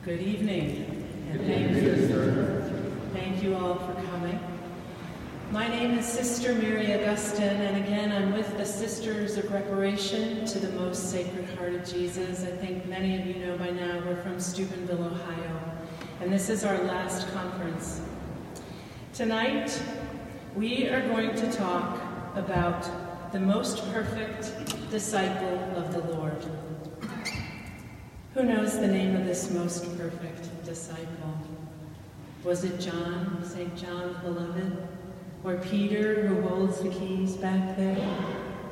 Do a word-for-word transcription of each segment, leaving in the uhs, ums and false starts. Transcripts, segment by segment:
Good evening, and thank you, thank you all for coming. My name is Sister Mary Augustine, and again, I'm with the Sisters of Reparation to the Most Sacred Heart of Jesus. I think many of you know by now we're from Steubenville, Ohio, and this is our last conference. Tonight, we are going to talk about the most perfect disciple of the Lord. Who knows the name of this most perfect disciple? Was it John, Saint John the Beloved? Or Peter, who holds the keys back there?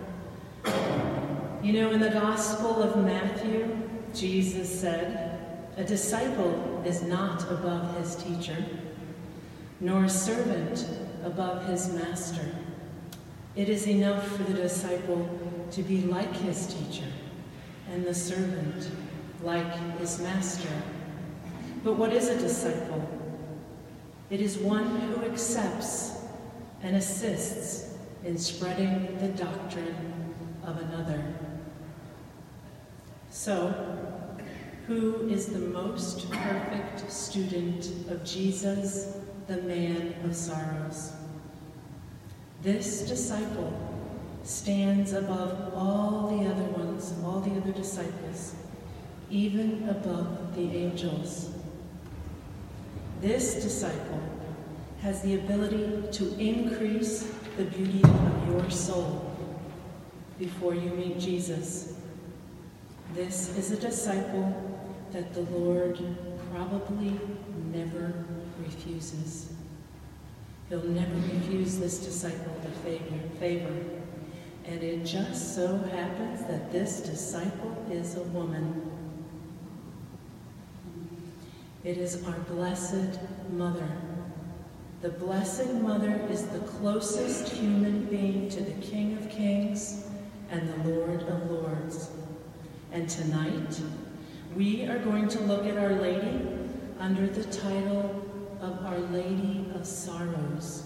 You know, in the Gospel of Matthew, Jesus said, "A disciple is not above his teacher, nor a servant above his master. It is enough for the disciple to be like his teacher, and the servant like his master." But what is a disciple? It is one who accepts and assists in spreading the doctrine of another. So, who is the most perfect student of Jesus, the man of sorrows? This disciple stands above all the other ones, all the other disciples, even above the angels. This disciple has the ability to increase the beauty of your soul before you meet Jesus. This is a disciple that the Lord probably never refuses. He'll never refuse this disciple a favor. And it just so happens that this disciple is a woman. It is our Blessed Mother. The Blessed Mother is the closest human being to the King of Kings and the Lord of Lords. And tonight, we are going to look at Our Lady under the title of Our Lady of Sorrows.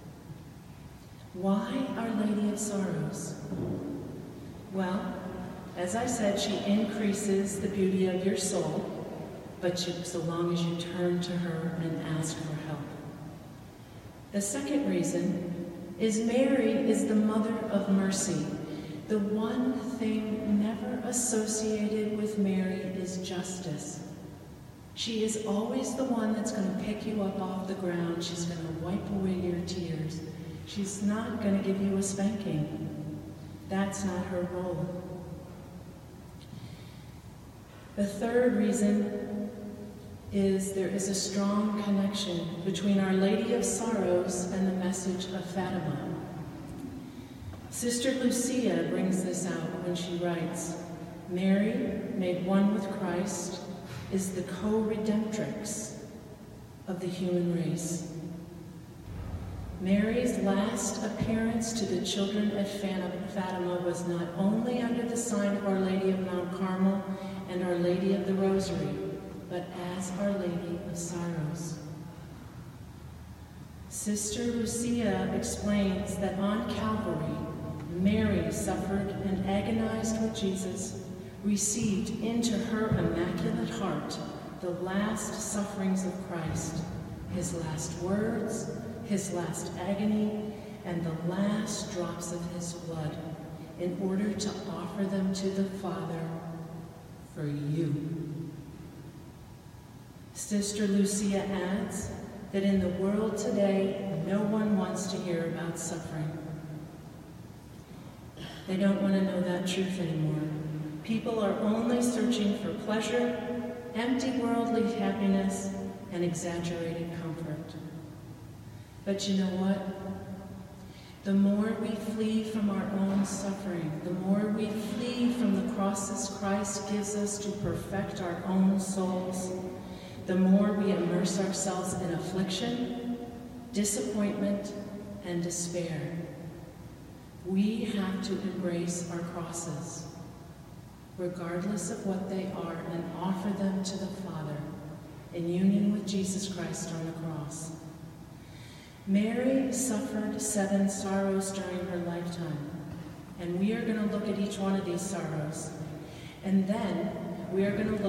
Why Our Lady of Sorrows? Well, as I said, she increases the beauty of your soul, but you, so long as you turn to her and ask for help. The second reason is Mary is the mother of mercy. The one thing never associated with Mary is justice. She is always the one that's going to pick you up off the ground. She's going to wipe away your tears. She's not going to give you a spanking. That's not her role. The third reason is there is a strong connection between Our Lady of Sorrows and the message of Fatima. Sister Lucia brings this out when she writes, "Mary, made one with Christ, is the co-redemptrix of the human race." Mary's last appearance to the children at Fatima was not only under the sign of Our Lady of Mount Carmel and Our Lady of the Rosary, but as Our Lady of Sorrows. Sister Lucia explains that on Calvary, Mary suffered and agonized with Jesus, received into her immaculate heart the last sufferings of Christ, his last words, his last agony, and the last drops of his blood, in order to offer them to the Father for you. Sister Lucia adds that in the world today, no one wants to hear about suffering. They don't want to know that truth anymore. People are only searching for pleasure, empty worldly happiness, and exaggerated comfort. But you know what? The more we flee from our own suffering, the more we flee from the crosses Christ gives us to perfect our own souls, the more we immerse ourselves in affliction, disappointment, and despair. We have to embrace our crosses, regardless of what they are, and offer them to the Father in union with Jesus Christ on the cross. Mary suffered seven sorrows during her lifetime, and we are going to look at each one of these sorrows. And then we are going to look at the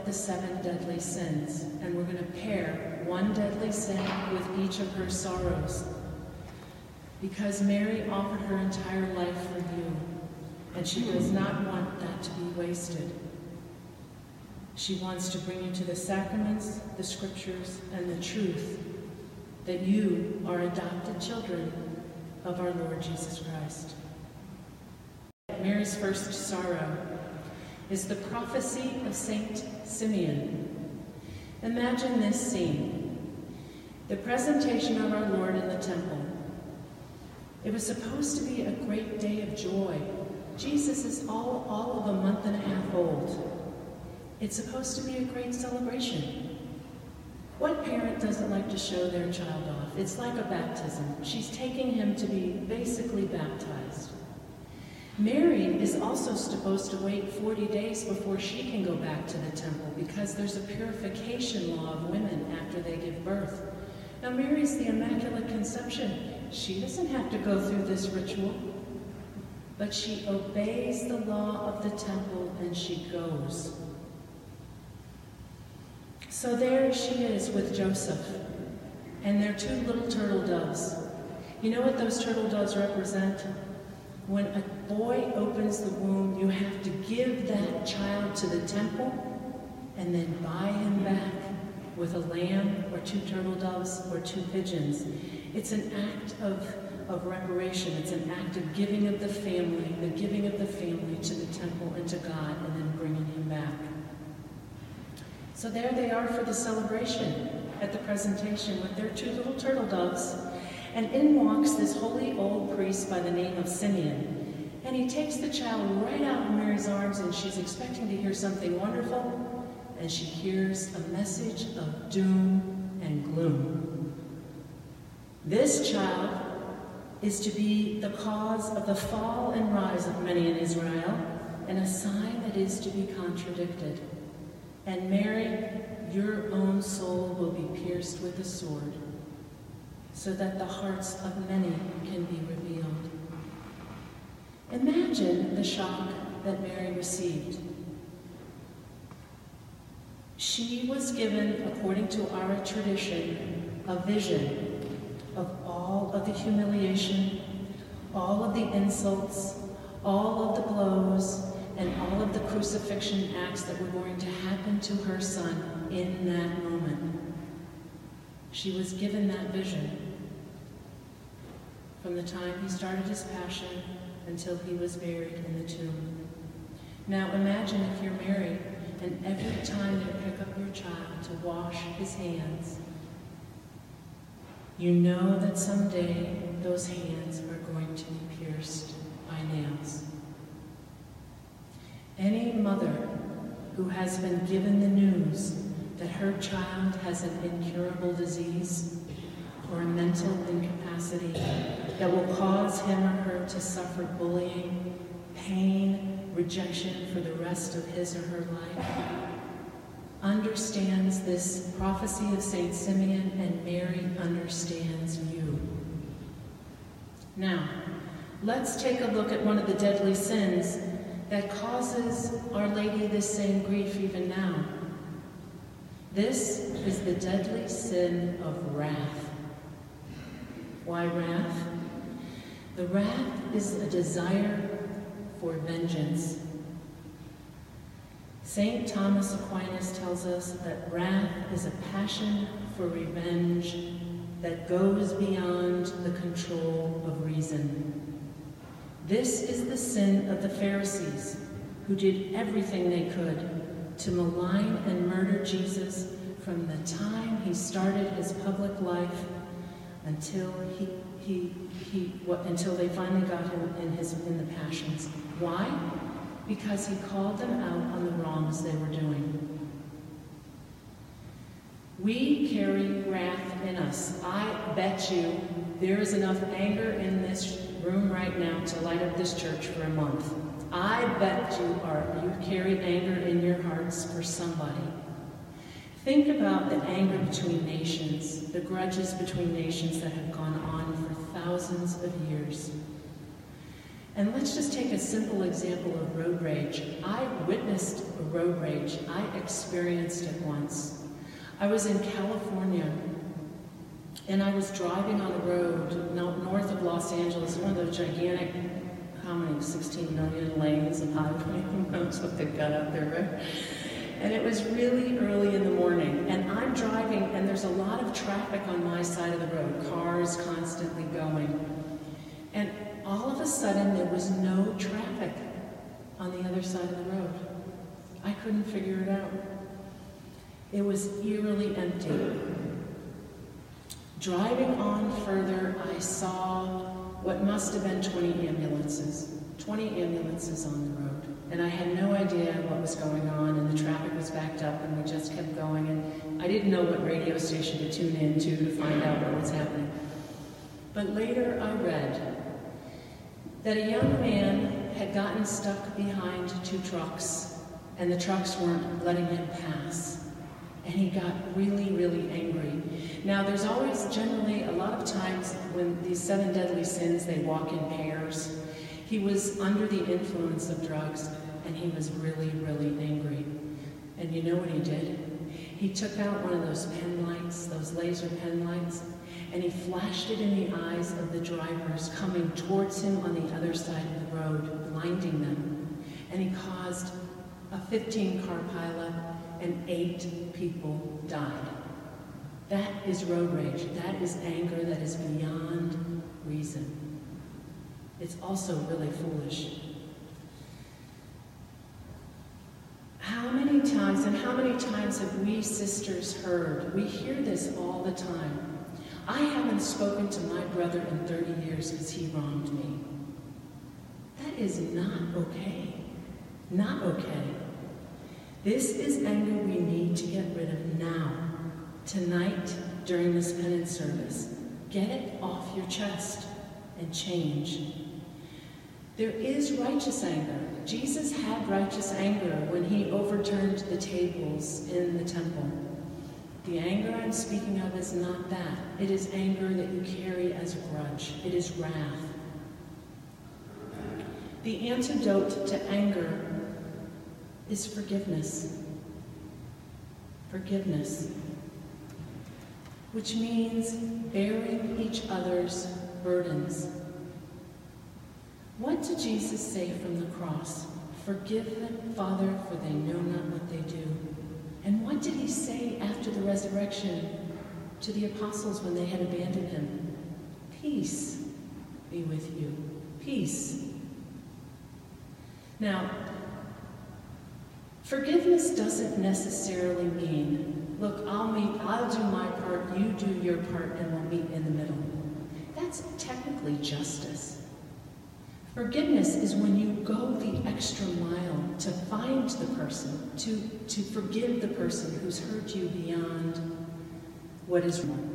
the seven deadly sins, and we're going to pair one deadly sin with each of her sorrows. Because Mary offered her entire life for you, and she does not want that to be wasted. She wants to bring you to the sacraments, the scriptures, and the truth that you are adopted children of our Lord Jesus Christ. Mary's first sorrow is the prophecy of Saint Simeon. Imagine this scene. The presentation of our Lord in the temple. It was supposed to be a great day of joy. Jesus is all, all of a month and a half old. It's supposed to be a great celebration. What parent doesn't like to show their child off? It's like a baptism. She's taking him to be basically baptized. Mary is also supposed to wait forty days before she can go back to the temple because there's a purification law of women after they give birth. Now Mary's the Immaculate Conception. She doesn't have to go through this ritual, but she obeys the law of the temple and she goes. So there she is with Joseph, and their two little turtle doves. You know what those turtle doves represent? When a boy opens the womb, you have to give that child to the temple and then buy him back with a lamb or two turtle doves or two pigeons. It's an act of, of reparation. It's an act of giving of the family, the giving of the family to the temple and to God, and then bringing him back. So there they are for the celebration at the presentation with their two little turtle doves. And in walks this holy old priest by the name of Simeon. And he takes the child right out in Mary's arms, and she's expecting to hear something wonderful, and she hears a message of doom and gloom. This child is to be the cause of the fall and rise of many in Israel, and a sign that is to be contradicted. And Mary, your own soul will be pierced with a sword, so that the hearts of many can be revealed. Imagine the shock that Mary received. She was given, according to our tradition, a vision of all of the humiliation, all of the insults, all of the blows, and all of the crucifixion acts that were going to happen to her son in that moment. She was given that vision from the time he started his passion until he was buried in the tomb. Now imagine if you're Mary, and every time you pick up your child to wash his hands, you know that someday those hands are going to be pierced by nails. Any mother who has been given the news that her child has an incurable disease or a mental incapacity that will cause him or her to suffer bullying, pain, rejection for the rest of his or her life, understands this prophecy of Saint Simeon, and Mary understands you. Now, let's take a look at one of the deadly sins that causes Our Lady this same grief even now. This is the deadly sin of wrath. Why wrath? The wrath is a desire for vengeance. Saint Thomas Aquinas tells us that wrath is a passion for revenge that goes beyond the control of reason. This is the sin of the Pharisees, who did everything they could to malign and murder Jesus from the time he started his public life until he he he what, until they finally got him in his in the Passions. Why? Because he called them out on the wrongs they were doing. We carry wrath in us. I bet you there is enough anger in this room right now to light up this church for a month. I bet you are you carry anger in your hearts for somebody. Think about the anger between nations, the grudges between nations that have gone on for thousands of years. And let's just take a simple example of road rage. I witnessed a road rage. I experienced it once. I was in California, and I was driving on a road north of Los Angeles, one of those gigantic, how many, sixteen million lanes of highway? Who knows what they've got out there, right? And it was really early in the morning, and I'm driving, and there's a lot of traffic on my side of the road, cars constantly going. And all of a sudden, there was no traffic on the other side of the road. I couldn't figure it out. It was eerily empty. Driving on further, I saw what must have been twenty ambulances. twenty ambulances on the road. And I had no idea what was going on, and the traffic was backed up, and we just kept going. And I didn't know what radio station to tune in to to find out what was happening. But later I read that a young man had gotten stuck behind two trucks, and the trucks weren't letting him pass. And he got really, really angry. Now, there's always generally a lot of times when these seven deadly sins, they walk in pairs. He was under the influence of drugs, and he was really, really angry. And you know what he did? He took out one of those pen lights, those laser pen lights, and he flashed it in the eyes of the drivers coming towards him on the other side of the road, blinding them. And he caused a fifteen car pileup, and eight people died. That is road rage. That is anger that is beyond reason. It's also really foolish. How many times, and how many times have we sisters heard, we hear this all the time, I haven't spoken to my brother in thirty years because he wronged me. That is not okay. Not okay. This is anger we need to get rid of now, tonight, during this penance service. Get it off your chest and change. There is righteous anger. Jesus had righteous anger when he overturned the tables in the temple. The anger I'm speaking of is not that. It is anger that you carry as a grudge. It is wrath. The antidote to anger is forgiveness. Forgiveness. Which means bearing each other's burdens. What did Jesus say from the cross? Forgive them, Father, for they know not what they do. And what did he say after the resurrection to the apostles when they had abandoned him? Peace be with you. Peace. Now, forgiveness doesn't necessarily mean, look, I'll meet, I'll do my part, you do your part, and we'll meet in the middle. That's technically justice. Forgiveness is when you go the extra mile to find the person, to, to forgive the person who's hurt you beyond what is wrong.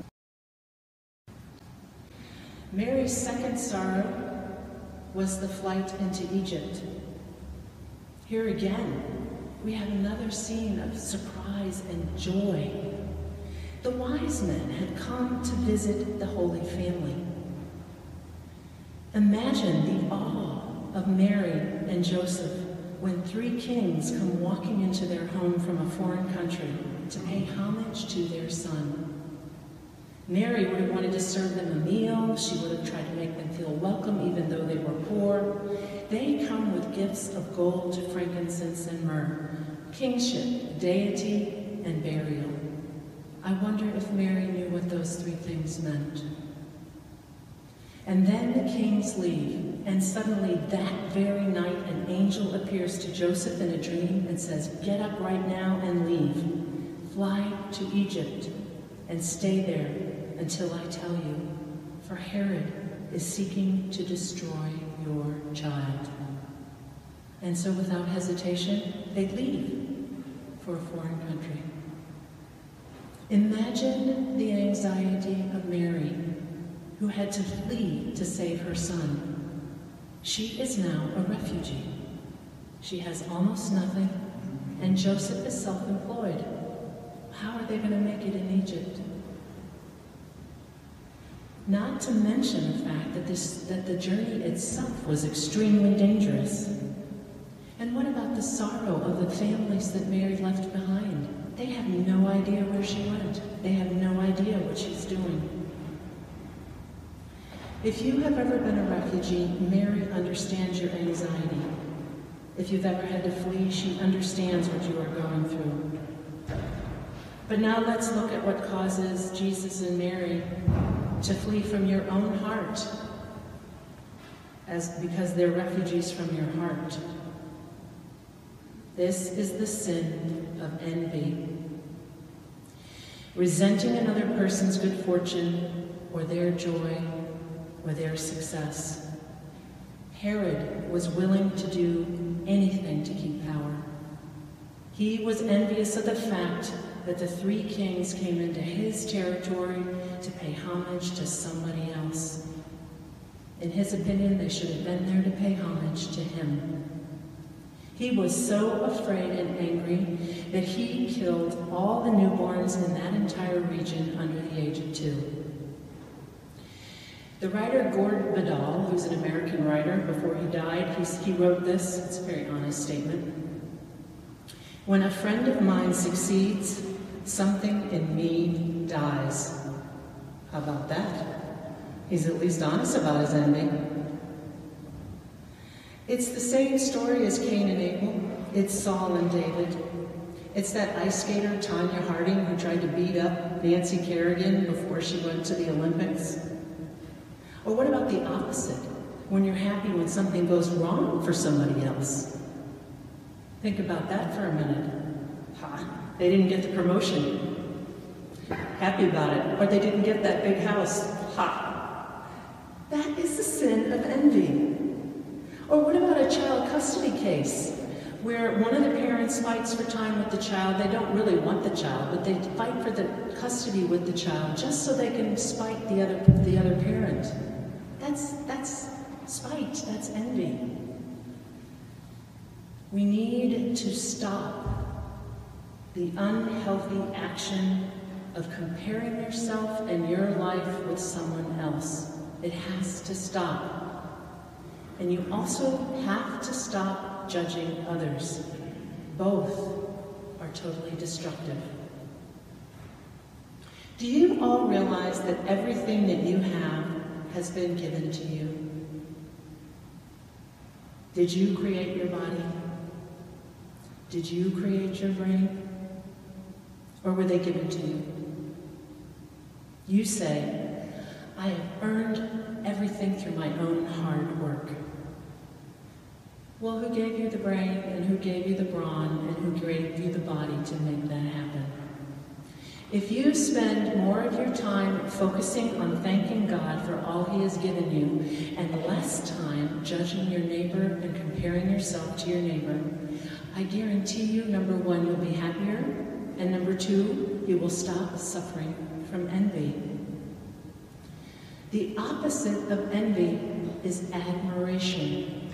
Mary's second sorrow was the flight into Egypt. Here again, we have another scene of surprise and joy. The wise men had come to visit the Holy Family. Imagine the awe of Mary and Joseph when three kings come walking into their home from a foreign country to pay homage to their son. Mary would have wanted to serve them a meal. She would have tried to make them feel welcome even though they were poor. They come with gifts of gold, frankincense, and myrrh, kingship, deity, and burial. I wonder if Mary knew what those three things meant. And then the kings leave, and suddenly that very night an angel appears to Joseph in a dream and says, get up right now and leave. Fly to Egypt and stay there until I tell you, for Herod is seeking to destroy your child. And so without hesitation, they leave for a foreign country. Imagine the anxiety of Mary, who had to flee to save her son. She is now a refugee. She has almost nothing, and Joseph is self-employed. How are they going to make it in Egypt? Not to mention the fact that, this, that the journey itself was extremely dangerous. And what about the sorrow of the families that Mary left behind? They have no idea where she went. They have no idea what she's doing. If you have ever been a refugee, Mary understands your anxiety. If you've ever had to flee, she understands what you are going through. But now let's look at what causes Jesus and Mary to flee from your own heart, as because they're refugees from your heart. This is the sin of envy. Resenting another person's good fortune, or their joy, or their success. Herod was willing to do anything to keep power. He was envious of the fact that the three kings came into his territory to pay homage to somebody else. In his opinion, they should have been there to pay homage to him. He was so afraid and angry that he killed all the newborns in that entire region under the age of two. The writer Gord Vidal, who's an American writer, before he died, he, he wrote this. It's a very honest statement. When a friend of mine succeeds, something in me dies. How about that? He's at least honest about his envy. It's the same story as Cain and Abel. It's Saul and David. It's that ice skater, Tanya Harding, who tried to beat up Nancy Kerrigan before she went to the Olympics. Or what about the opposite? When you're happy when something goes wrong for somebody else. Think about that for a minute. Ha, they didn't get the promotion. Happy about it. Or they didn't get that big house. Ha. That is the sin of envy. Or what about a child custody case where one of the parents fights for time with the child? They don't really want the child, but they fight for the custody with the child just so they can spite the other, the other parent. That's, that's spite, that's envy. We need to stop the unhealthy action of comparing yourself and your life with someone else. It has to stop. And you also have to stop judging others. Both are totally destructive. Do you all realize that everything that you have has been given to you? Did you create your body? Did you create your brain? Or were they given to you? You say, I have earned everything through my own hard work. Well, who gave you the brain, and who gave you the brawn, and who gave you the body to make that happen? If you spend more of your time focusing on thanking God for all He has given you, and less time judging your neighbor and comparing yourself to your neighbor, I guarantee you, number one, you'll be happier, and number two, you will stop suffering from envy. The opposite of envy is admiration.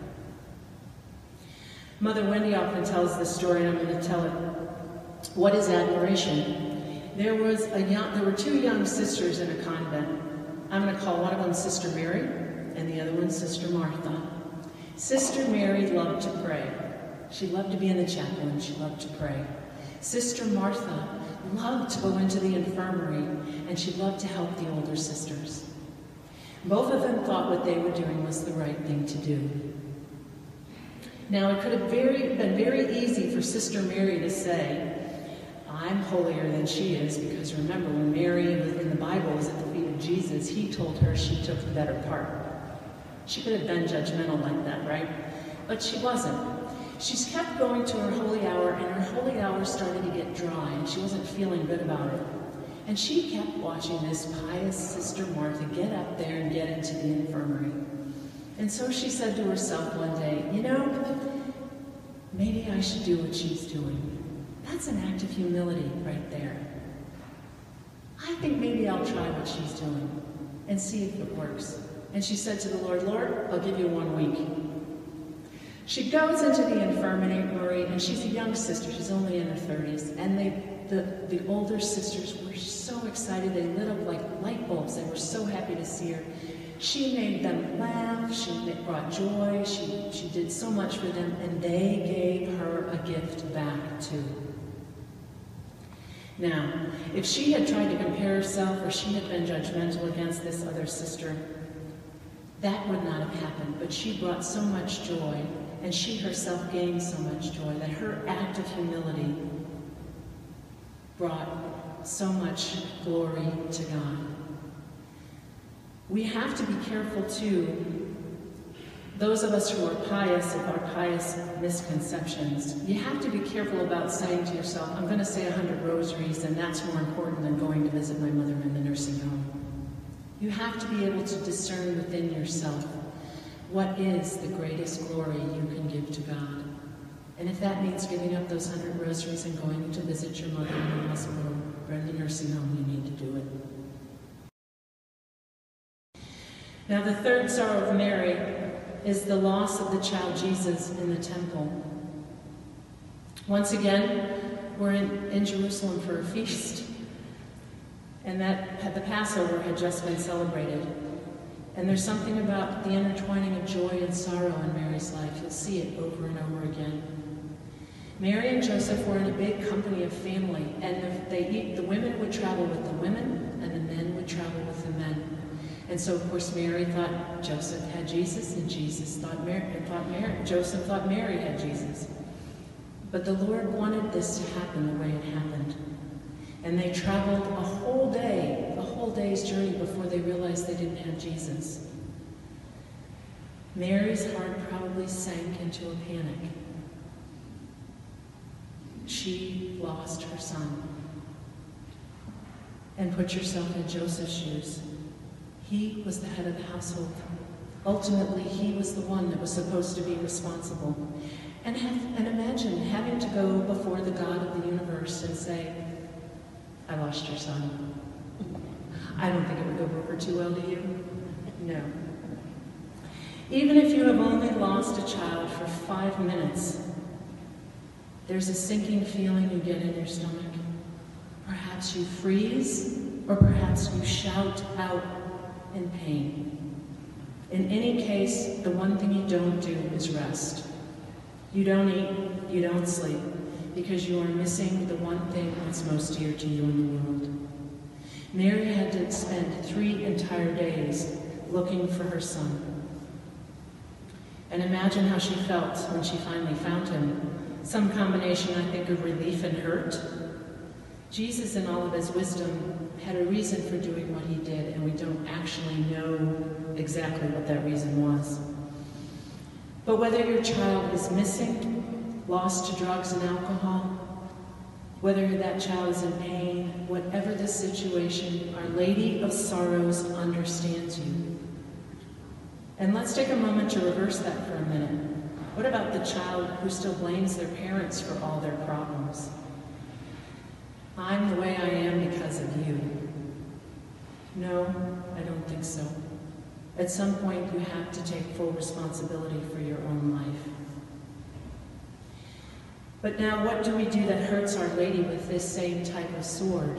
Mother Wendy often tells this story, and I'm going to tell it. What is admiration? There was a young, there were two young sisters in a convent. I'm going to call one of them Sister Mary, and the other one Sister Martha. Sister Mary loved to pray. She loved to be in the chapel, and she loved to pray. Sister Martha loved to go into the infirmary, and she loved to help the older sisters. Both of them thought what they were doing was the right thing to do. Now, it could have very, been very easy for Sister Mary to say, I'm holier than she is, because remember, when Mary in the Bible was at the feet of Jesus, he told her she took the better part. She could have been judgmental like that, right? But she wasn't. She's kept going to her holy hour, and her holy hour started to get dry, and she wasn't feeling good about it. And she kept watching this pious Sister Martha get up there and get into the infirmary. And so she said to herself one day, you know, maybe I should do what she's doing. That's an act of humility right there. I think maybe I'll try what she's doing and see if it works. And she said to the Lord, Lord, I'll give you one week. She goes into the infirmary, and she's a young sister. She's only in her thirties. And they, the, the older sisters were so excited. They lit up like light bulbs. They were so happy to see her. She made them laugh. She brought joy. She, she did so much for them. And they gave her a gift back, too. Now, if she had tried to compare herself or she had been judgmental against this other sister, that would not have happened. But she brought so much joy, and she herself gained so much joy, that her act of humility brought so much glory to God. We have to be careful, too, those of us who are pious, of our pious misconceptions, you have to be careful about saying to yourself, I'm going to say a hundred rosaries, and that's more important than going to visit my mother in the nursing home. You have to be able to discern within yourself what is the greatest glory you can give to God. And if that means giving up those hundred rosaries and going to visit your mother in the hospital or in the nursing home, you need to do it. Now, the third sorrow of Mary is the loss of the child Jesus in the temple. Once again, we're in, in Jerusalem for a feast, and that the Passover had just been celebrated. And there's something about the intertwining of joy and sorrow in Mary's life. You'll see it over and over again. Mary and Joseph were in a big company of family, and the, they, the women would travel with the women, and the men would travel with the men. And so, of course, Mary thought Joseph had Jesus, and Jesus thought Mary, thought Mary, Joseph thought Mary had Jesus. But the Lord wanted this to happen the way it happened. And they traveled a whole day, a whole day's journey before they realized they didn't have Jesus. Mary's heart probably sank into a panic. She lost her son. And put yourself in Joseph's shoes. He was the head of the household. Ultimately, he was the one that was supposed to be responsible. And, have, and imagine having to go before the God of the universe and say, I lost your son. I don't think it would go over too well to you. No. Even if you have only lost a child for five minutes, there's a sinking feeling you get in your stomach. Perhaps you freeze, or perhaps you shout out in pain. In any case, the one thing you don't do is rest. You don't eat, you don't sleep, because you are missing the one thing that's most dear to you in the world. Mary had to spend three entire days looking for her son. And imagine how she felt when she finally found him. Some combination, I think, of relief and hurt. Jesus, in all of his wisdom, had a reason for doing what he did, and we don't actually know exactly what that reason was. But whether your child is missing, lost to drugs and alcohol, whether that child is in pain, whatever the situation, Our Lady of Sorrows understands you. And let's take a moment to reverse that for a minute. What about the child who still blames their parents for all their problems? I'm the way I am because of you. No, I don't think so. At some point, you have to take full responsibility for your own life. But now, what do we do that hurts Our Lady with this same type of sword?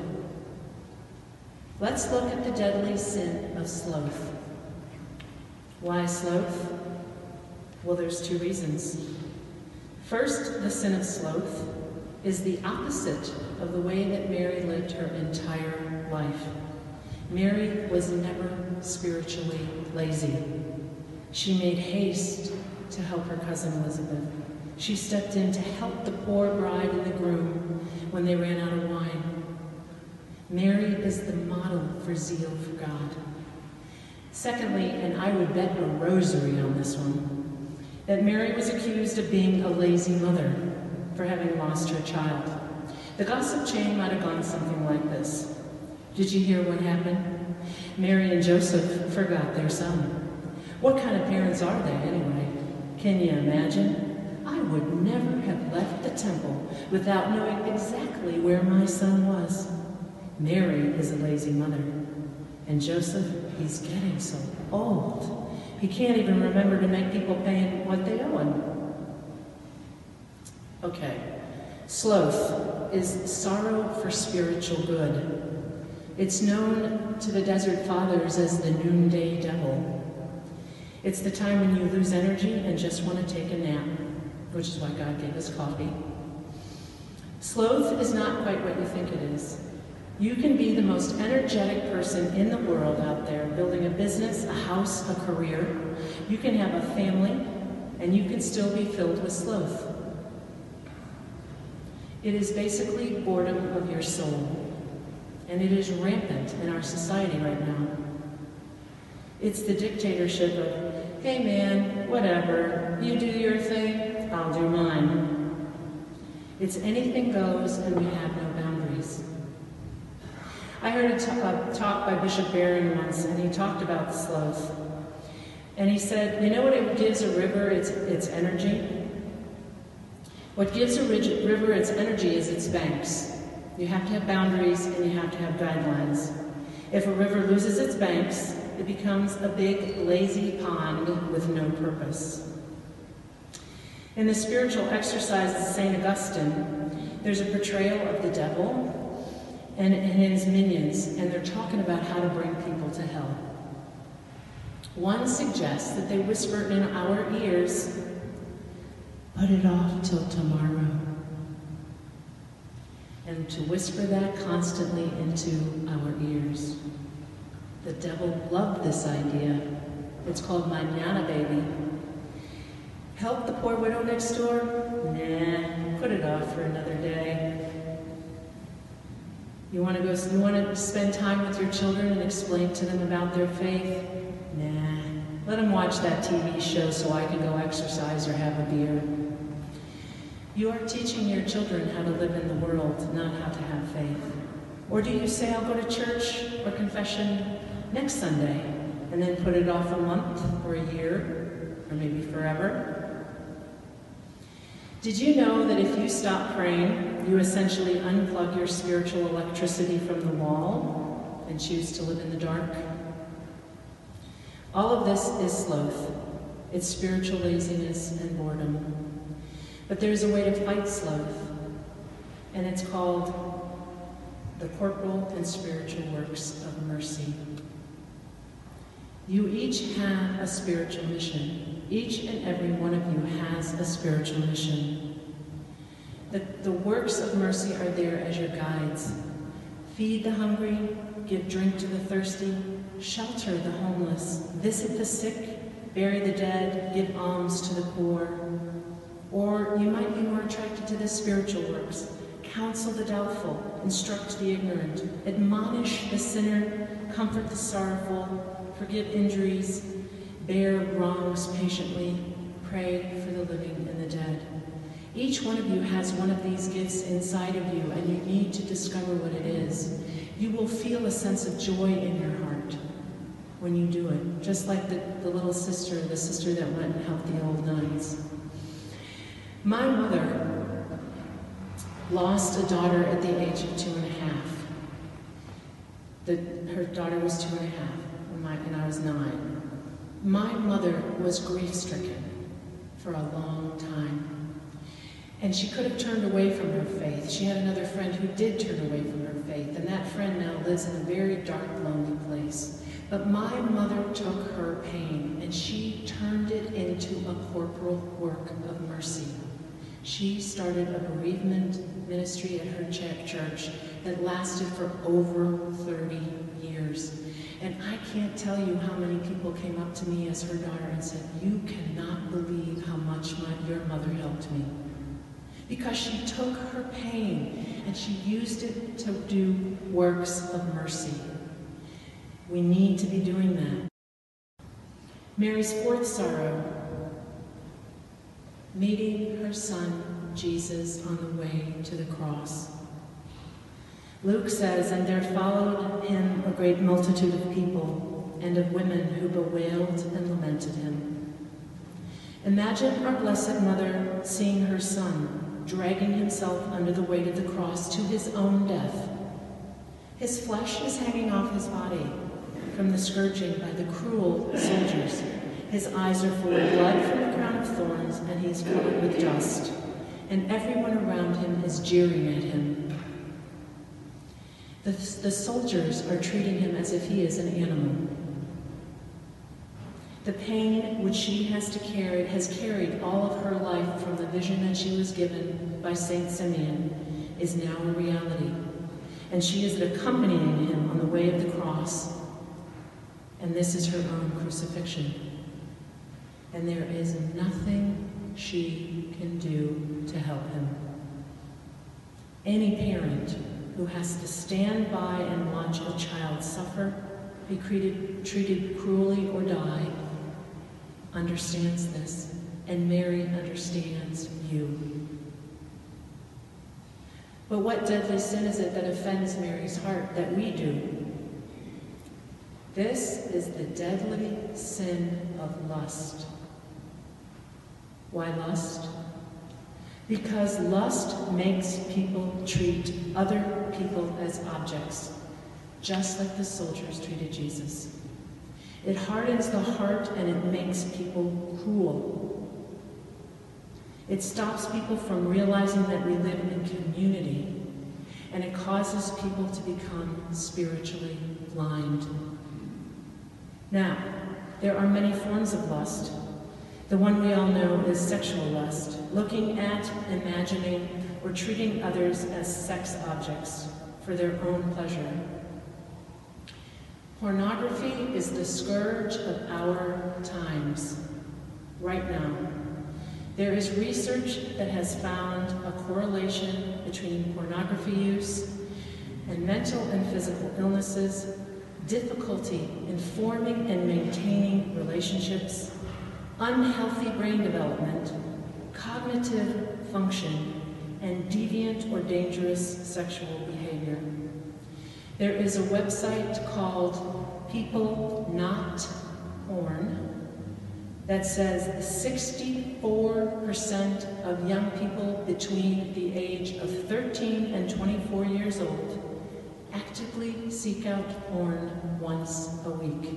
Let's look at the deadly sin of sloth. Why sloth? Well, there's two reasons. First, the sin of sloth is the opposite of the way that Mary lived her entire life. Mary was never spiritually lazy. She made haste to help her cousin Elizabeth. She stepped in to help the poor bride and the groom when they ran out of wine. Mary is the model for zeal for God. Secondly, and I would bet a rosary on this one, that Mary was accused of being a lazy mother for having lost her child. The gossip chain might have gone something like this. Did you hear what happened? Mary and Joseph forgot their son. What kind of parents are they anyway? Can you imagine? I would never have left the temple without knowing exactly where my son was. Mary is a lazy mother. And Joseph, he's getting so old. He can't even remember to make people pay him what they owe him. Okay. Sloth is sorrow for spiritual good. It's known to the Desert Fathers as the noonday devil. It's the time when you lose energy and just want to take a nap, which is why God gave us coffee. Sloth is not quite what you think it is. You can be the most energetic person in the world out there, building a business, a house, a career. You can have a family, and you can still be filled with sloth. It is basically boredom of your soul, and it is rampant in our society right now. It's the dictatorship of, hey man, whatever, you do your thing, I'll do mine. It's anything goes, and we have no boundaries. I heard a, t a talk by Bishop Barron once, and he talked about the sloth. And he said, you know what it gives a river its, its energy? What gives a river its energy is its banks. You have to have boundaries and you have to have guidelines. If a river loses its banks, it becomes a big, lazy pond with no purpose. In the spiritual exercises of Saint Augustine, there's a portrayal of the devil and, and his minions, and they're talking about how to bring people to hell. One suggests that they whisper in our ears, put it off till tomorrow. And to whisper that constantly into our ears. The devil loved this idea. It's called Mañana Baby. Help the poor widow next door? Nah, put it off for another day. You want to go, you want to spend time with your children and explain to them about their faith? Nah, let them watch that T V show so I can go exercise or have a beer. You are teaching your children how to live in the world, not how to have faith. Or do you say, I'll go to church or confession next Sunday, and then put it off a month or a year, or maybe forever? Did you know that if you stop praying, you essentially unplug your spiritual electricity from the wall and choose to live in the dark? All of this is sloth. It's spiritual laziness and boredom. But there's a way to fight sloth, and it's called the corporal and spiritual works of mercy. You each have a spiritual mission. Each and every one of you has a spiritual mission. The, the works of mercy are there as your guides. Feed the hungry, give drink to the thirsty, shelter the homeless, visit the sick, bury the dead, give alms to the poor. Or you might be more attracted to the spiritual works. Counsel the doubtful, instruct the ignorant, admonish the sinner, comfort the sorrowful, forgive injuries, bear wrongs patiently, pray for the living and the dead. Each one of you has one of these gifts inside of you, and you need to discover what it is. You will feel a sense of joy in your heart when you do it, just like the, the little sister, the sister that went and helped the old nuns. My mother lost a daughter at the age of two and a half. The, her daughter was two and a half, and, my, and I was nine. My mother was grief-stricken for a long time. And she could have turned away from her faith. She had another friend who did turn away from her faith, and that friend now lives in a very dark, lonely place. But my mother took her pain, and she turned it into a corporal work of mercy. She started a bereavement ministry at her church that lasted for over thirty years. And I can't tell you how many people came up to me as her daughter and said, you cannot believe how much my, your mother helped me. Because she took her pain and she used it to do works of mercy. We need to be doing that. Mary's fourth sorrow, meeting her son, Jesus, on the way to the cross. Luke says, and there followed him a great multitude of people and of women who bewailed and lamented him. Imagine our Blessed Mother seeing her son dragging himself under the weight of the cross to his own death. His flesh is hanging off his body from the scourging by the cruel soldiers. His eyes are full of blood from the crown of thorns, and he is covered with dust. and everyone around him is jeering at him. The, the soldiers are treating him as if he is an animal. The pain which she has to carry has carried all of her life from the vision that she was given by Saint Simeon is now a reality. And she is accompanying him on the way of the cross. And this is her own crucifixion. And there is nothing she can do to help him. Any parent who has to stand by and watch a child suffer, be treated, treated cruelly, or die, understands this, and Mary understands you. But what deadly sin is it that offends Mary's heart that we do? This is the deadly sin of lust. Why lust? Because lust makes people treat other people as objects, just like the soldiers treated Jesus. It hardens the heart and it makes people cruel. It stops people from realizing that we live in community, and it causes people to become spiritually blind. Now, there are many forms of lust. The one we all know is sexual lust, looking at, imagining, or treating others as sex objects for their own pleasure. Pornography is the scourge of our times, right now. There is research that has found a correlation between pornography use and mental and physical illnesses, difficulty in forming and maintaining relationships, unhealthy brain development, cognitive function, and deviant or dangerous sexual behavior. There is a website called People Not Porn that says sixty-four percent of young people between the age of thirteen and twenty-four years old actively seek out porn once a week.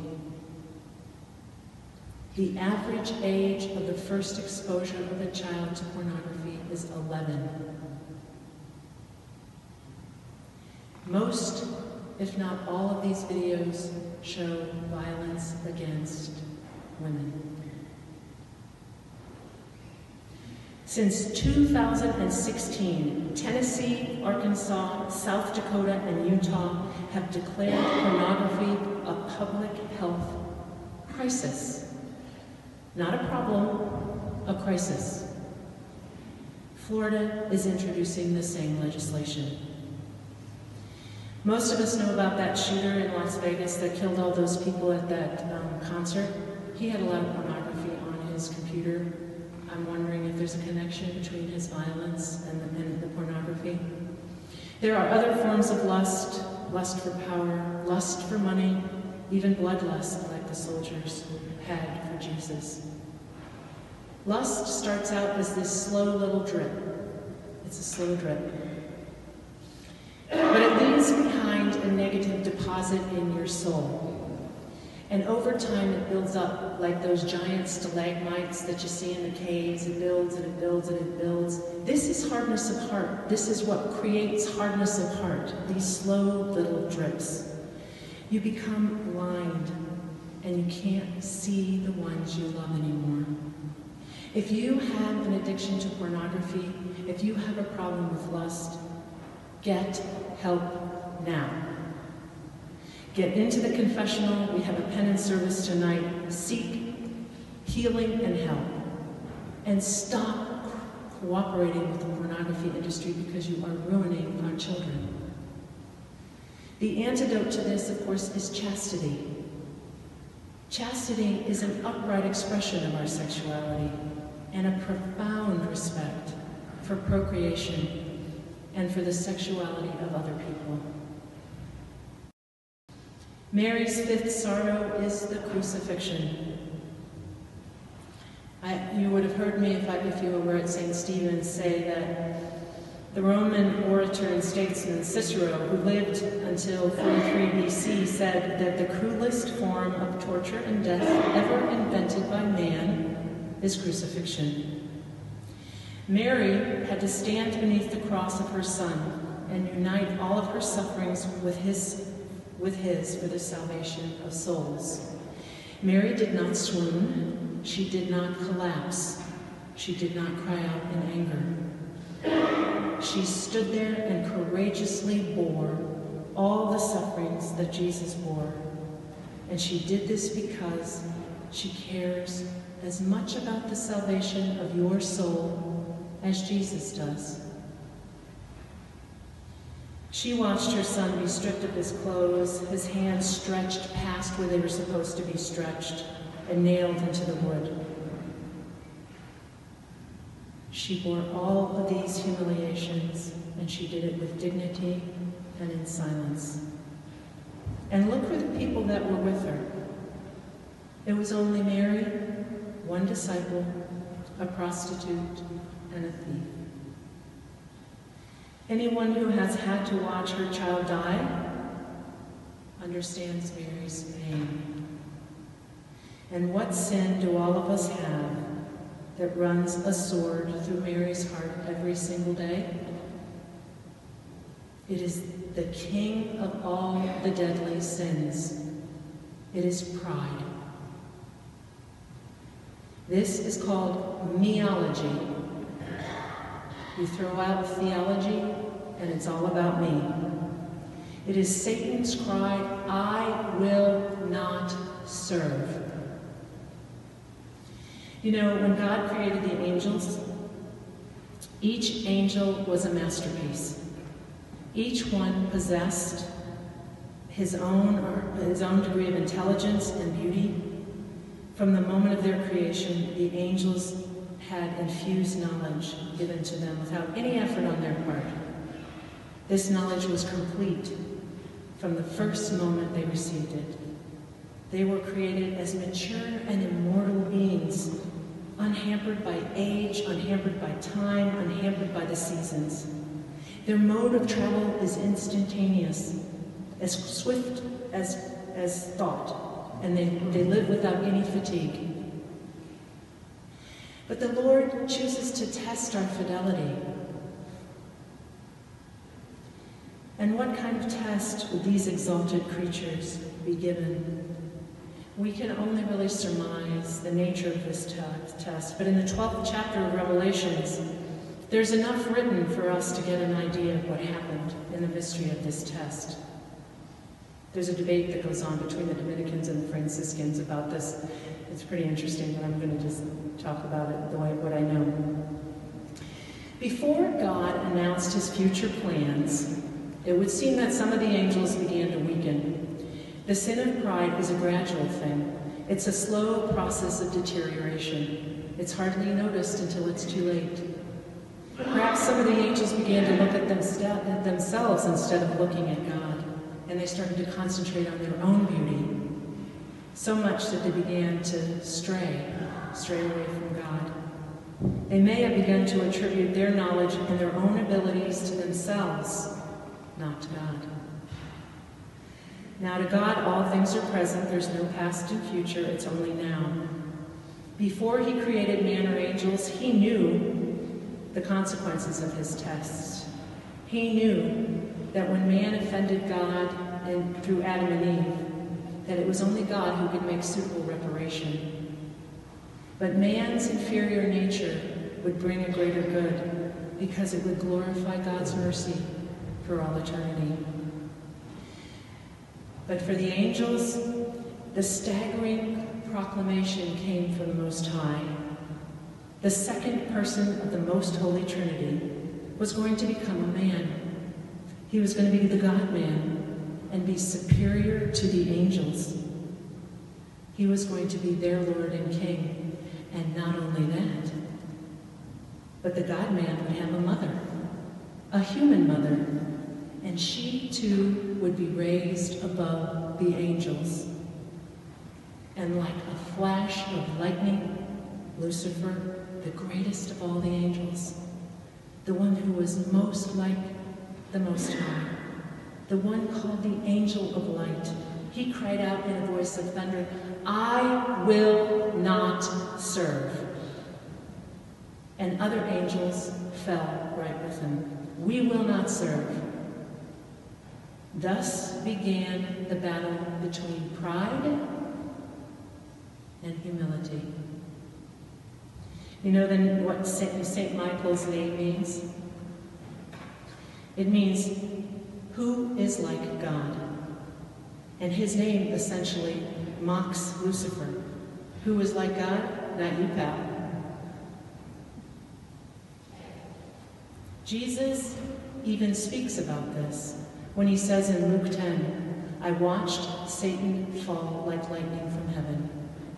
The average age of the first exposure of a child to pornography is eleven. Most, if not all, of these videos show violence against women. Since two thousand sixteen, Tennessee, Arkansas, South Dakota, and Utah have declared pornography a public health crisis. Not a problem, a crisis. Florida is introducing the same legislation. Most of us know about that shooter in Las Vegas that killed all those people at that um, concert. He had a lot of pornography on his computer. I'm wondering if there's a connection between his violence and the, and the pornography. There are other forms of lust, lust for power, lust for money, even bloodlust like the soldiers had for Jesus. Lust starts out as this slow little drip. It's a slow drip. But it leaves behind a negative deposit in your soul. And over time it builds up like those giant stalagmites that you see in the caves. It builds and it builds and it builds. This is hardness of heart. This is what creates hardness of heart, these slow little drips. You become blind and you can't see the ones you love anymore. If you have an addiction to pornography, if you have a problem with lust, get help now. Get into the confessional. We have a penance service tonight. Seek healing and help. And stop cooperating with the pornography industry because you are ruining our children. The antidote to this, of course, is chastity. Chastity is an upright expression of our sexuality and a profound respect for procreation and for the sexuality of other people. Mary's fifth sorrow is the crucifixion. I, you would have heard me, if, I, if you were at Saint Stephen's, say that the Roman orator and statesman Cicero, who lived until forty-three B C, said that the cruelest form of torture and death ever invented by man is crucifixion. Mary had to stand beneath the cross of her Son and unite all of her sufferings with his, with his for the salvation of souls. Mary did not swoon. She did not collapse. She did not cry out in anger. She stood there and courageously bore all the sufferings that Jesus bore. And she did this because she cares as much about the salvation of your soul as Jesus does. She watched her Son be stripped of his clothes, his hands stretched past where they were supposed to be stretched, and nailed into the wood. She bore all of these humiliations, and she did it with dignity and in silence. And look for the people that were with her. It was only Mary, one disciple, a prostitute, and a thief. Anyone who has had to watch her child die understands Mary's pain. And what sin do all of us have that runs a sword through Mary's heart every single day? It is the king of all the deadly sins. It is pride. This is called meology. You throw out theology, and it's all about me. It is Satan's cry, I will not serve. You know, when God created the angels, each angel was a masterpiece. Each one possessed his own, or his own degree of intelligence and beauty. From the moment of their creation, the angels had infused knowledge given to them without any effort on their part. This knowledge was complete from the first moment they received it. They were created as mature and immortal beings, unhampered by age, unhampered by time, unhampered by the seasons. Their mode of travel is instantaneous, as swift as, as thought, and they, they live without any fatigue. But the Lord chooses to test our fidelity. And what kind of test would these exalted creatures be given? We can only really surmise the nature of this test, but in the twelfth chapter of Revelations, there's enough written for us to get an idea of what happened in the mystery of this test. There's a debate that goes on between the Dominicans and the Franciscans about this. It's pretty interesting, but I'm going to just talk about it the way what I know. Before God announced his future plans, it would seem that some of the angels began to weaken. The sin of pride is a gradual thing. It's a slow process of deterioration. It's hardly noticed until it's too late. Perhaps some of the angels began to look at themselves instead of looking at God, and they started to concentrate on their own beauty, so much that they began to stray, stray away from God. They may have begun to attribute their knowledge and their own abilities to themselves, not to God. Now to God, all things are present. There's no past and future. It's only now. Before he created man or angels, he knew the consequences of his tests. He knew that when man offended God and through Adam and Eve, that it was only God who could make suitable reparation. But man's inferior nature would bring a greater good because it would glorify God's mercy for all eternity. But for the angels, the staggering proclamation came from the Most High. The second person of the Most Holy Trinity was going to become a man. He was going to be the God-man and be superior to the angels. He was going to be their Lord and King. And not only that, but the God-man would have a mother, a human mother, and she too would be raised above the angels. And like a flash of lightning, Lucifer, the greatest of all the angels, the one who was most like the Most High, the one called the Angel of Light, he cried out in a voice of thunder, I will not serve. and other angels fell right with him. We will not serve. Thus began the battle between pride and humility. You know then what Saint Michael's name means? It means, who is like God? And his name essentially mocks Lucifer. Who is like God? Not you, pal. Jesus even speaks about this when he says in Luke ten, I watched Satan fall like lightning from heaven.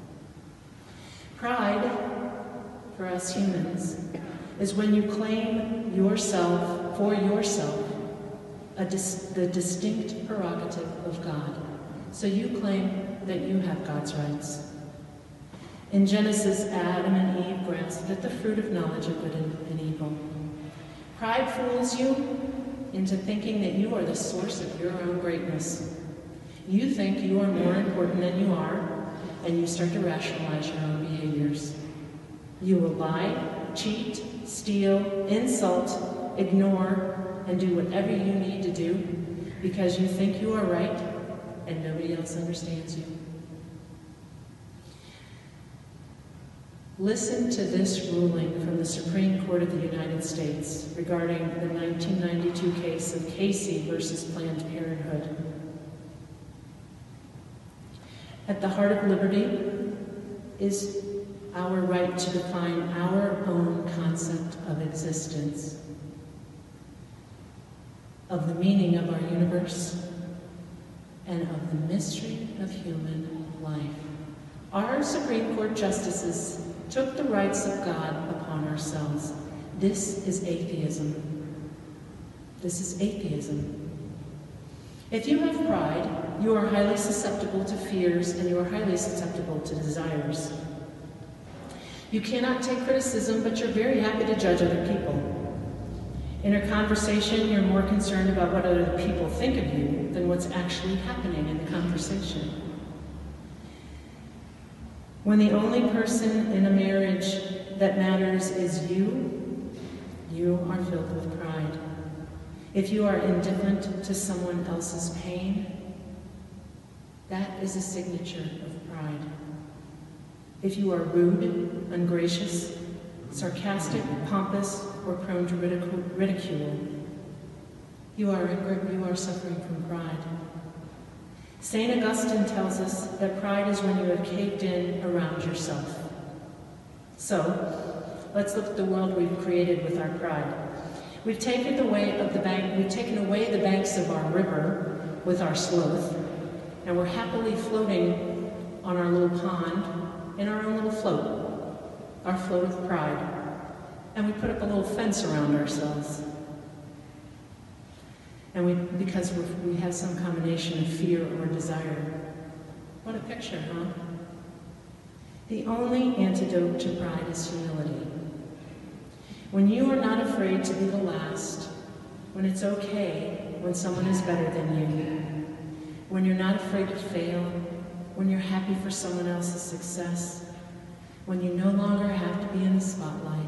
Pride, for us humans, is when you claim yourself for yourself, a dis the distinct prerogative of God. So you claim that you have God's rights. In Genesis, Adam and Eve grasped at the fruit of knowledge of good and, and evil. Pride fools you into thinking that you are the source of your own greatness. You think you are more important than you are, and you start to rationalize your own behaviors. You will lie, cheat, steal, insult, ignore, and do whatever you need to do because you think you are right and nobody else understands you. Listen to this ruling from the Supreme Court of the United States regarding the nineteen ninety-two case of Casey versus Planned Parenthood. At the heart of liberty is our right to define our own concept of existence, of the meaning of our universe, and of the mystery of human life. Our Supreme Court justices took the rights of God upon ourselves. This is atheism. This is atheism. If you have pride, you are highly susceptible to fears and you are highly susceptible to desires. You cannot take criticism, but you're very happy to judge other people. In a conversation, you're more concerned about what other people think of you than what's actually happening in the conversation. When the only person in a marriage that matters is you, you are filled with pride. If you are indifferent to someone else's pain, that is a signature of pride. If you are rude, ungracious, sarcastic, pompous, or prone to ridicule, you are, you are suffering from pride. Saint Augustine tells us that pride is when you have caved in around yourself. So, let's look at the world we've created with our pride. We've taken the way of the bank, we've taken away the banks of our river with our sloth, and we're happily floating on our little pond in our own little float, our float of pride. And we put up a little fence around ourselves. And we, because we're, we have some combination of fear or desire. What a picture, huh? The only antidote to pride is humility. When you are not afraid to be the last, when it's okay when someone is better than you, when you're not afraid to fail, when you're happy for someone else's success, when you no longer have to be in the spotlight,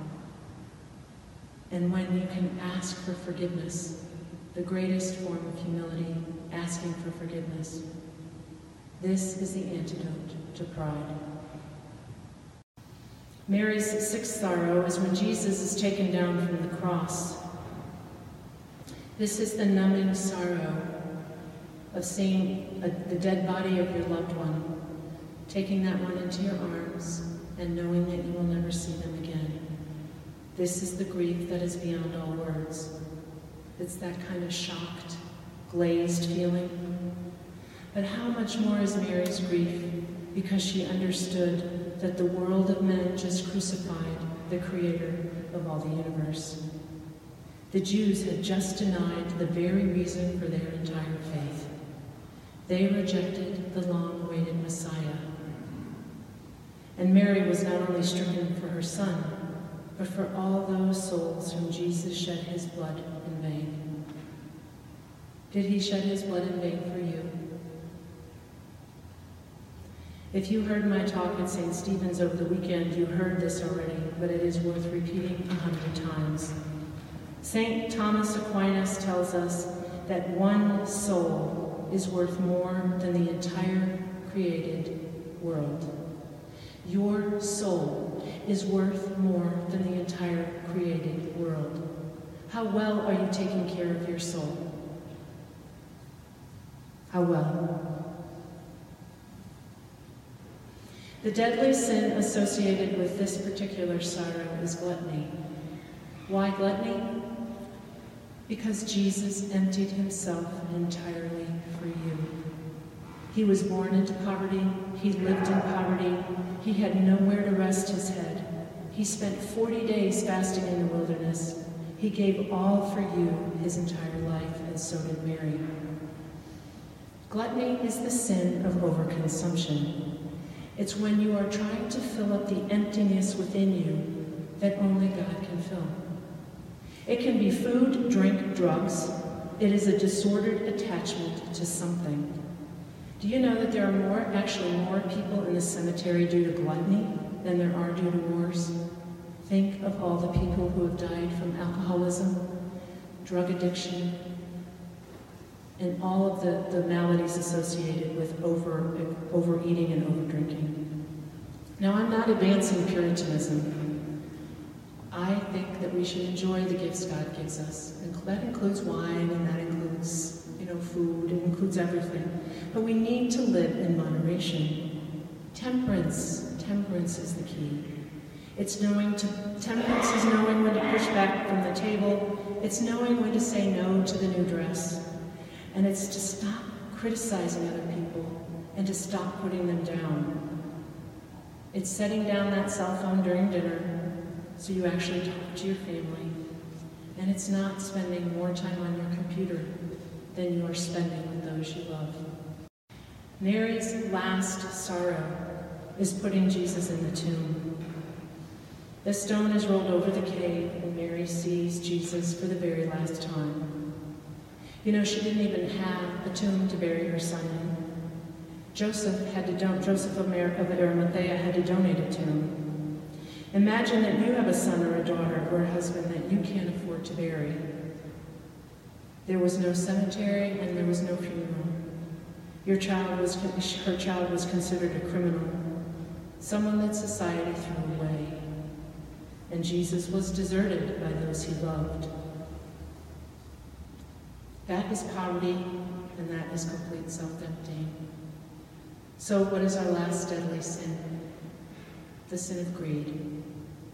and when you can ask for forgiveness, the greatest form of humility, asking for forgiveness. This is the antidote to pride. Mary's sixth sorrow is when Jesus is taken down from the cross. This is the numbing sorrow of seeing a, the dead body of your loved one, taking that one into your arms and knowing that you will never see them again. This is the grief that is beyond all words. It's that kind of shocked, glazed feeling. But how much more is Mary's grief because she understood that the world of men just crucified the creator of all the universe. The Jews had just denied the very reason for their entire faith. They rejected the long-awaited Messiah. And Mary was not only stricken for her son, but for all those souls whom Jesus shed his blood in vain. Did he shed his blood in vain for you? If you heard my talk at Saint Stephen's over the weekend, you heard this already. but it is worth repeating a hundred times. Saint Thomas Aquinas tells us that one soul is worth more than the entire created world. Your soul is worth more than the entire created world. How well are you taking care of your soul? How well? The deadly sin associated with this particular sorrow is gluttony. Why gluttony? Because Jesus emptied himself entirely for you. He was born into poverty. He lived in poverty. He had nowhere to rest his head. He spent forty days fasting in the wilderness. He gave all for you his entire life, and so did Mary. Gluttony is the sin of overconsumption. It's when you are trying to fill up the emptiness within you that only God can fill. It can be food, drink, drugs. It is a disordered attachment to something. Do you know that there are more, actually more people in the cemetery due to gluttony than there are due to wars? Think of all the people who have died from alcoholism, drug addiction, and all of the, the maladies associated with over, overeating and overdrinking. Now, I'm not advancing Puritanism. I think that we should enjoy the gifts God gives us. And that includes wine, and that includes, you know, food, it includes everything. But we need to live in moderation. Temperance, temperance is the key. It's knowing to, temperance is knowing when to push back from the table. It's knowing when to say no to the new dress. And it's to stop criticizing other people and to stop putting them down. It's setting down that cell phone during dinner so you actually talk to your family. And it's not spending more time on your computer than you are spending with those you love. Mary's last sorrow is putting Jesus in the tomb. The stone is rolled over the cave, and Mary sees Jesus for the very last time. You know, she didn't even have a tomb to bury her son in. Joseph had to don- Joseph of Arimathea had to donate a tomb. Imagine that you have a son or a daughter or a husband that you can't afford to bury. There was no cemetery and there was no funeral. Your child was, her child was considered a criminal, someone that society threw away. And Jesus was deserted by those he loved. That is poverty, and that is complete self-emptying. So what is our last deadly sin? The sin of greed.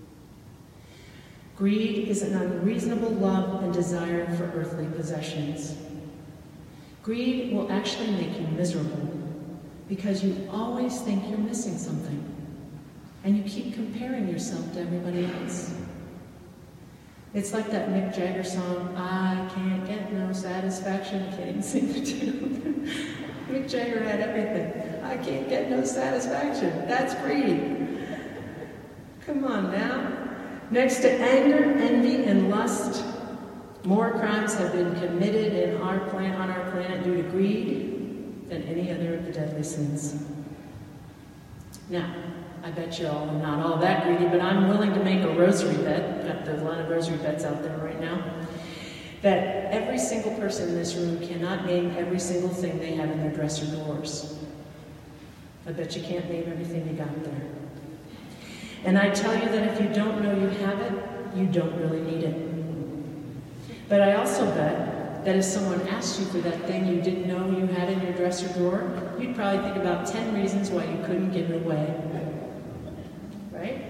Greed is an unreasonable love and desire for earthly possessions. Greed will actually make you miserable because you always think you're missing something, and you keep comparing yourself to everybody else. It's like that Mick Jagger song, I can't get no satisfaction. I can't even sing the tune. Mick Jagger had everything. I can't get no satisfaction. That's greed. Come on now. Next to anger, envy, and lust, more crimes have been committed in our planet, on our planet due to greed than any other of the deadly sins. Now, I bet you all are not all that greedy, but I'm willing to make a rosary bet. Got a lot of rosary bets out there right now. That every single person in this room cannot name every single thing they have in their dresser drawers. I bet you can't name everything you got there. And I tell you that if you don't know you have it, you don't really need it. But I also bet that if someone asked you for that thing you didn't know you had in your dresser drawer, you'd probably think about ten reasons why you couldn't give it away. Right?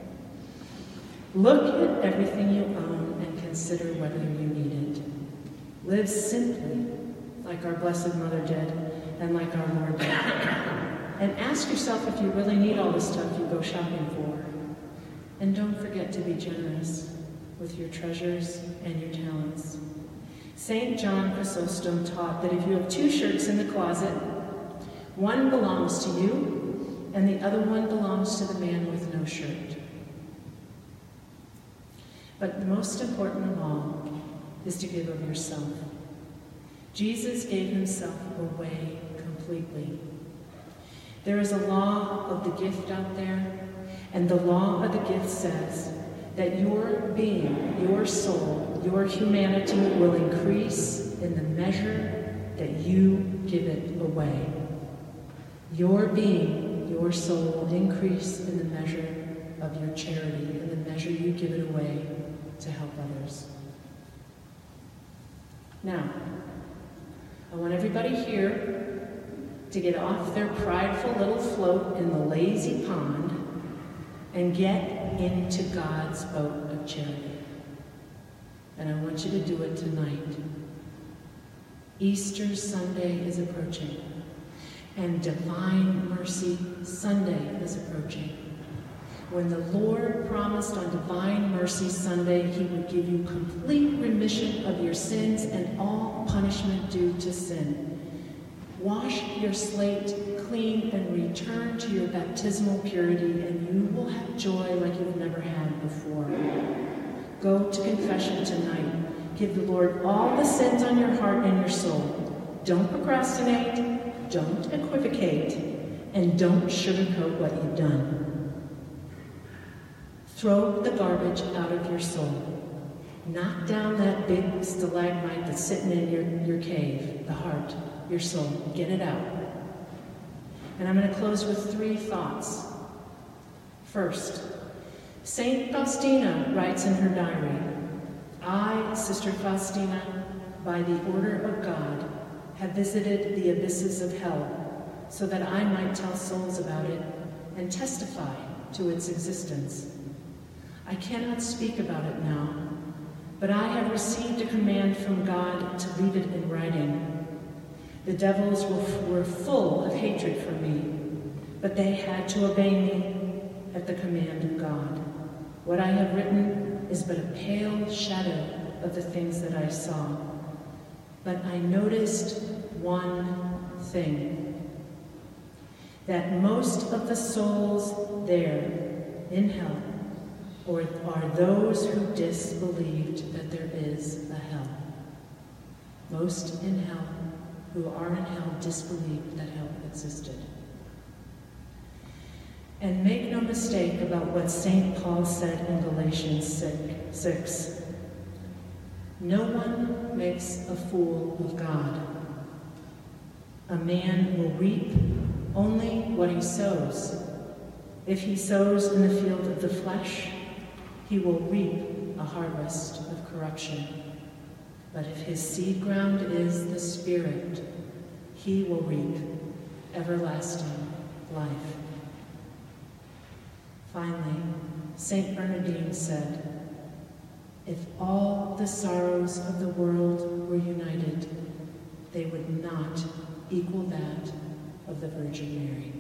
Look at everything you own and consider whether you need it. Live simply, like our Blessed Mother did, and like our Lord did. And ask yourself if you really need all the stuff you go shopping for. And don't forget to be generous with your treasures and your talents. Saint John Chrysostom taught that if you have two shirts in the closet, one belongs to you, and the other one belongs to the man with no shirt. But the most important of all is to give of yourself. Jesus gave himself away completely. There is a law of the gift out there, And the law of the gift says that your being, your soul, your humanity will increase in the measure that you give it away. Your being, your soul will increase in the measure of your charity, in the measure you give it away to help others. Now, I want everybody here to get off their prideful little float in the lazy pond and get into God's boat of charity. And I want you to do it tonight. Easter Sunday is approaching, and Divine Mercy Sunday is approaching. When the Lord promised on Divine Mercy Sunday he would give you complete remission of your sins and all punishment due to sin. Wash your slate clean and return to your baptismal purity, and you will have joy like you've never had before. Go to confession tonight. Give the Lord all the sins on your heart and your soul. Don't procrastinate, don't equivocate, and don't sugarcoat what you've done. Throw the garbage out of your soul. Knock down that big stalagmite that's sitting in your, your cave, the heart, your soul. Get it out. And I'm going to close with three thoughts. First, Saint Faustina writes in her diary, I, Sister Faustina, by the order of God, have visited the abysses of hell so that I might tell souls about it and testify to its existence. I cannot speak about it now, but I have received a command from God to leave it in writing. The devils were, were full of hatred for me, but they had to obey me at the command of God. What I have written is but a pale shadow of the things that I saw. But I noticed one thing, that most of the souls there in hell or are those who disbelieved that there is a hell. Most in hell who are in hell disbelieved that hell existed. And make no mistake about what Saint Paul said in Galatians six. No one makes a fool of God. A man will reap only what he sows. If he sows in the field of the flesh, he will reap a harvest of corruption. But if his seed ground is the Spirit, he will reap everlasting life. Finally, Saint Bernardine said, if all the sorrows of the world were united, they would not equal that of the Virgin Mary.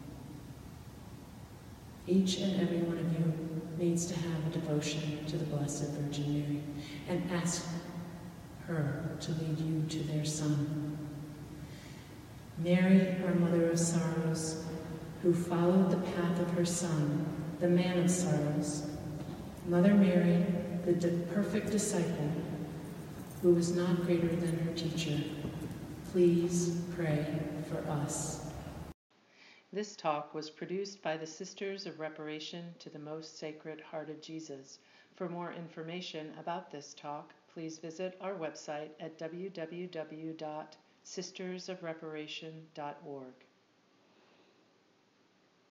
Each and every one of you needs to have a devotion to the Blessed Virgin Mary and ask her to lead you to their Son. Mary, our Mother of Sorrows, who followed the path of her Son, the Man of Sorrows. Mother Mary, the di- perfect disciple, who was not greater than her teacher, please pray for us. This talk was produced by the Sisters of Reparation to the Most Sacred Heart of Jesus. For more information about this talk, please visit our website at w w w dot sisters of reparation dot org.